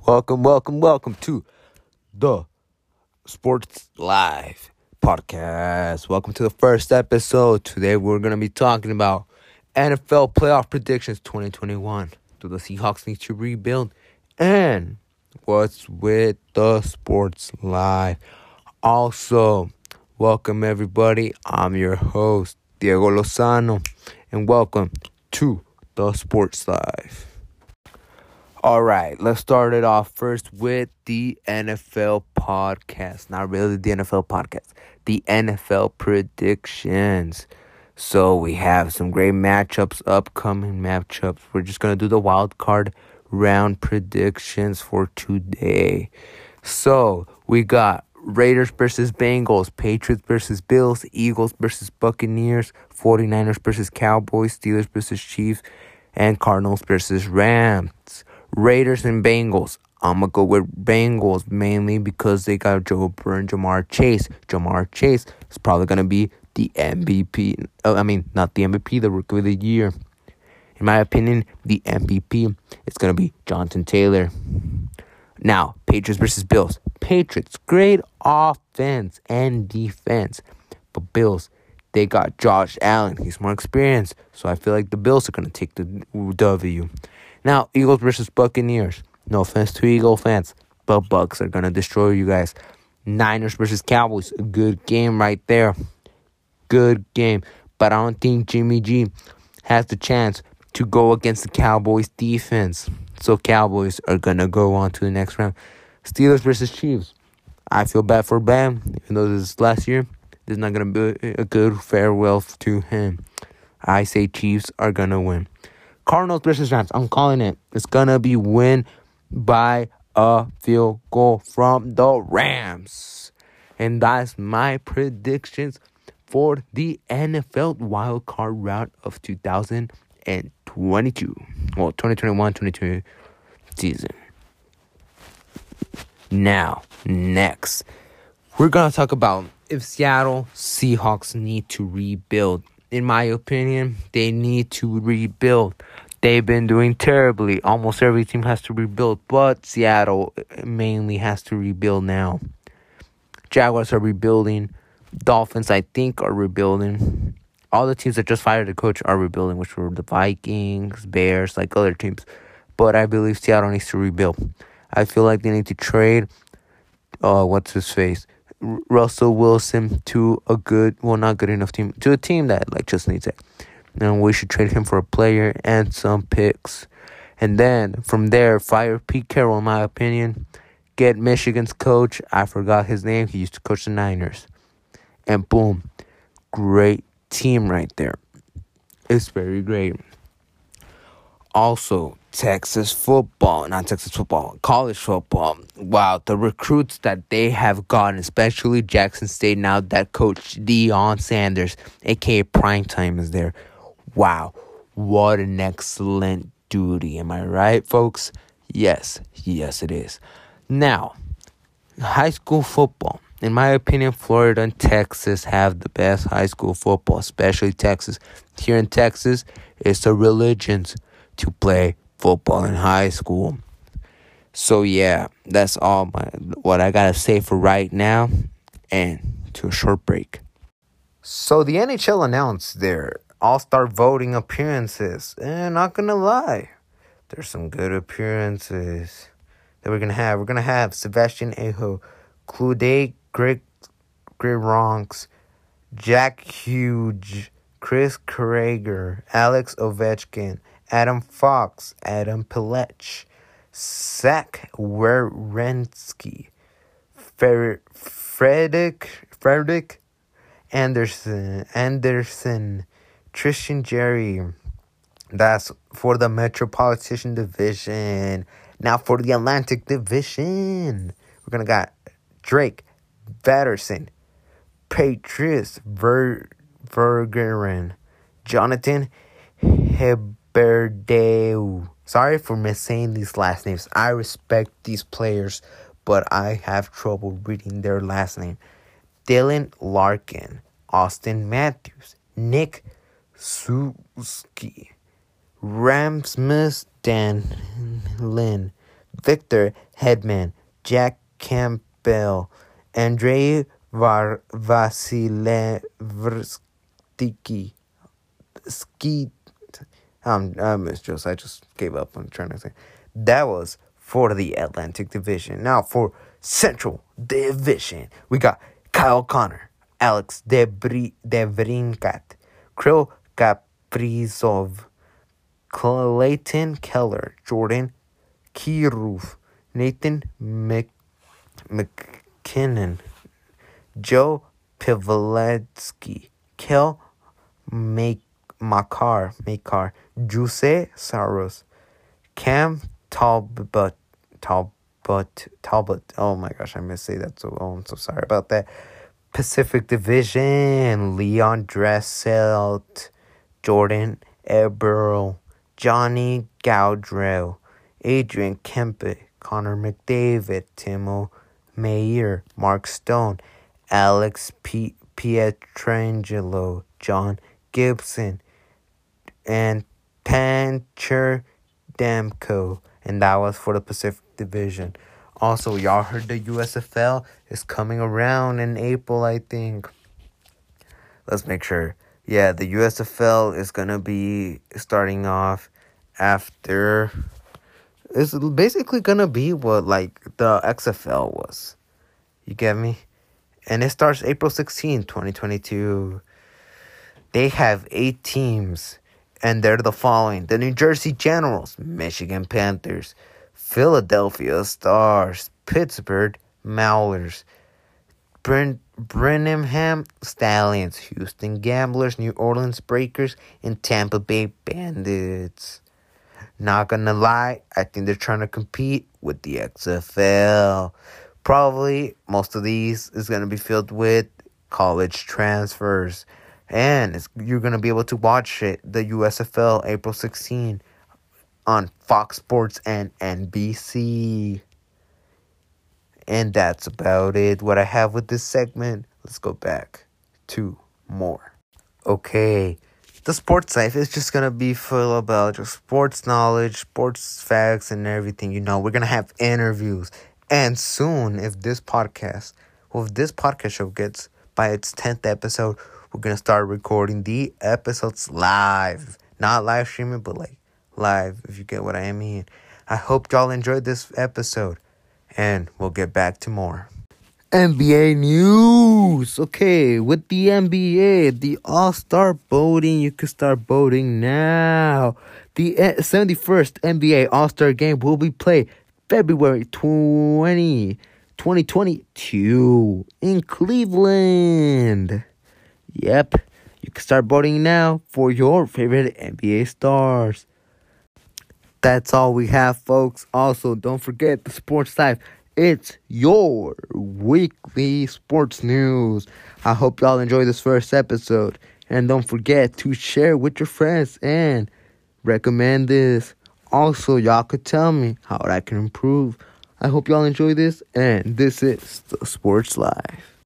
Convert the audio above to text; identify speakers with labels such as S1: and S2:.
S1: Welcome to the Sports Live podcast. Welcome to the first episode. Today we're going to be talking about NFL playoff predictions 2021. Do the Seahawks need to rebuild? And what's with the Sports Live? Also, welcome everybody. I'm your host, Diego Lozano, and welcome to the Sports Live. All right, let's start it off first with the NFL podcast. Not really the NFL podcast, the NFL predictions. So we have some great upcoming matchups. We're just going to do the wild card round predictions for today. So we got Raiders versus Bengals, Patriots versus Bills, Eagles versus Buccaneers, 49ers versus Cowboys, Steelers versus Chiefs, and Cardinals versus Rams. Raiders and Bengals. I'm going to go with Bengals mainly because they got Joe Burrow and Jamar Chase. Jamar Chase is probably going to be the MVP. Not the MVP, the Rookie of the Year. In my opinion, the MVP is going to be Jonathan Taylor. Now, Patriots versus Bills. Patriots, great offense and defense. But Bills, they got Josh Allen. He's more experienced. So I feel like the Bills are going to take the W. Now, Eagles versus Buccaneers. No offense to Eagle fans, but Bucs are going to destroy you guys. Niners versus Cowboys. A good game right there. Good game. But I don't think Jimmy G has the chance to go against the Cowboys defense. So Cowboys are going to go on to the next round. Steelers versus Chiefs. I feel bad for Bam. Even though this is last year, this is not going to be a good farewell to him. I say Chiefs are going to win. Cardinals versus Rams. I'm calling it. It's going to be win by a field goal from the Rams. And that's my predictions for the NFL wildcard round of 2022. Well, 2021-2022 season. Now, next, we're going to talk about if Seattle Seahawks need to rebuild. In my opinion, they need to rebuild. They've been doing terribly. Almost every team has to rebuild, but Seattle mainly has to rebuild now. Jaguars are rebuilding. Dolphins, I think, are rebuilding. All the teams that just fired the coach are rebuilding, which were the Vikings, Bears, like other teams. But I believe Seattle needs to rebuild. I feel like they need to trade, Russell Wilson to a not good enough team, to a team that just needs it. And we should trade him for a player and some picks. And then from there, fire Pete Carroll, in my opinion. Get Michigan's coach. I forgot his name. He used to coach the Niners. And boom, great team right there. It's very great. Also, college football. Wow, the recruits that they have gotten, especially Jackson State now that Coach Deion Sanders, a.k.a. Primetime, is there. Wow, what an excellent duty. Am I right, folks? Yes, it is. Now, high school football. In my opinion, Florida and Texas have the best high school football, especially Texas. Here in Texas, it's a religion to play football in high school. So yeah, that's all what I gotta say for right now, and to a short break. So the NHL announced their all-star voting appearances, and not gonna lie, there's some good appearances that we're gonna have. We're gonna have Sebastian Aho, Claude Gironx, Jack Hughes, Chris Kreiger, Alex Ovechkin, Adam Fox, Adam Pelech, Zach Werenski, Frederick Anderson, Tristan Jerry. That's for the Metropolitan Division. Now for the Atlantic Division, we're going to got Drake Batterson, Patrice Vergeren, Jonathan Heberdeu. Sorry for missaying these last names. I respect these players, but I have trouble reading their last name. Dylan Larkin, Austin Matthews, Nick Suski, Ramsmus Danlin, Victor Hedman, Jack Campbell, Andrei Vasilevsky, Miss Jules, I just gave up on trying to say. That was for the Atlantic Division. Now for Central Division, we got Kyle Connor, Alex Devrinkat, Kirill Kaprizov, Clayton Keller, Jordan Kiruf, Nathan McKinnon, Joe Pivaletsky, Kel Makar, Jose Saros, Cam Talbot. Oh my gosh, I missed say that. I'm so sorry about that. Pacific Division, Leon Dresselt, Jordan Eberl, Johnny Gaudreau, Adrian Kempe, Connor McDavid, Timo Meyer, Mark Stone, Alex Pietrangelo, John Gibson, and Pancher Demko. And that was for the Pacific Division. Also, y'all heard the USFL is coming around in April, I think. Let's make sure. Yeah, the USFL is going to be starting off after... It's basically going to be what, like, the XFL was. You get me? And it starts April 16, 2022. They have 8 teams, and they're the following. The New Jersey Generals, Michigan Panthers, Philadelphia Stars, Pittsburgh Maulers, Birmingham Stallions, Houston Gamblers, New Orleans Breakers, and Tampa Bay Bandits. Not gonna lie, I think they're trying to compete with the XFL. Probably most of these is gonna be filled with college transfers. And you're going to be able to watch it, the USFL, April 16 on Fox Sports and NBC. And that's about it. What I have with this segment. Let's go back to more. Okay. The sports life is just going to be full about just sports knowledge, sports facts, and everything. You know, we're going to have interviews. And soon, if this podcast show gets by its 10th episode, we're going to start recording the episodes live. Not live streaming, but like live, if you get what I mean. I hope y'all enjoyed this episode. And we'll get back to more. NBA news. Okay, with the NBA, the All-Star voting, you can start voting now. The 71st NBA All-Star game will be played February 2022 in Cleveland. Yep, you can start voting now for your favorite NBA stars. That's all we have, folks. Also, don't forget the Sports Life. It's your weekly sports news. I hope y'all enjoy this first episode. And don't forget to share with your friends and recommend this. Also, y'all could tell me how I can improve. I hope y'all enjoy this. And this is the Sports Life.